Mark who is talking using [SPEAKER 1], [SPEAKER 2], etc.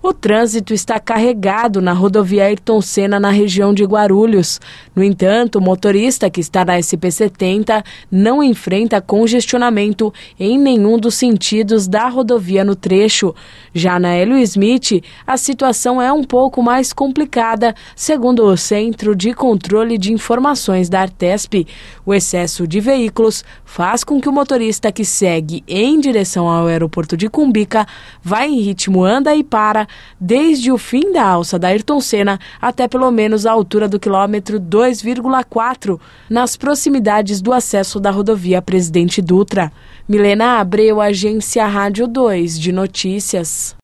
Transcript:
[SPEAKER 1] O trânsito está carregado na rodovia Ayrton Senna, na região de Guarulhos. No entanto, o motorista que está na SP-70 não enfrenta congestionamento em nenhum dos sentidos da rodovia no trecho. Já na Hélio Smith, a situação é um pouco mais complicada, segundo o Centro de Controle de Informações da Artesp. O excesso de veículos faz com que o motorista que segue em direção ao aeroporto de Cumbica vá em ritmo anda e para, desde o fim da alça da Ayrton Senna até pelo menos a altura do quilômetro 2,4, nas proximidades do acesso da rodovia Presidente Dutra. Milena Abreu, Agência Rádio 2 de Notícias.